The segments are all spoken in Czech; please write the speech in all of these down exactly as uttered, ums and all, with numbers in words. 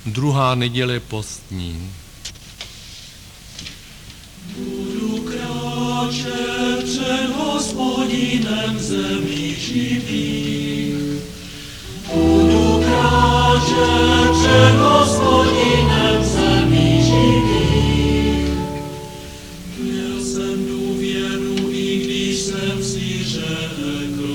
Druhá neděle postní. Budu kráčet před Hospodinem zemí živých. Budu kráčet před Hospodinem zemí živých. Měl jsem důvěru, i když jsem si řekl,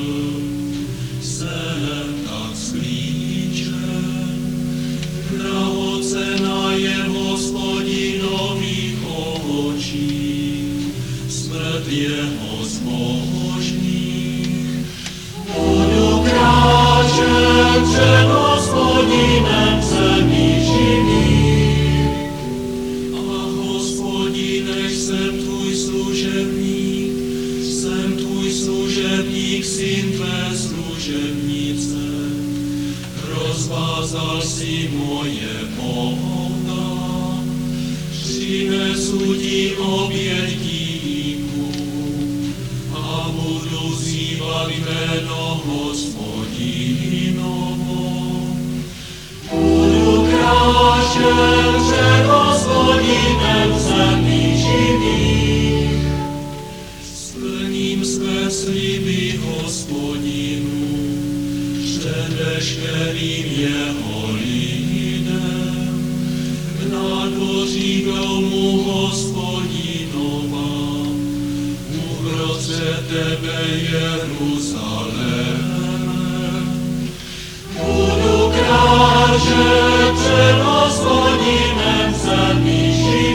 jsem tak sklíčen. Drahocena je v Hospodinových očích, smrt jeho zbožných. Budu kráčet před Hospodinem zemí živých. A Hospodine, jsem tvůj služebník, jsem tvůj služebník, syn tvé služebnice. Rozvázal si moje pouta, přinesu ti oběť díku a budu vzývat jméno Hospodinovo. Budu kráčet před Hospodinem zemí živých. Splním své sliby Hospodinu před veškerým jeho lidem. K nádvoří domu Hospodinova, uprostřed tebe Jeruzaléme. Budu kráčet před Hospodinem zemí živých.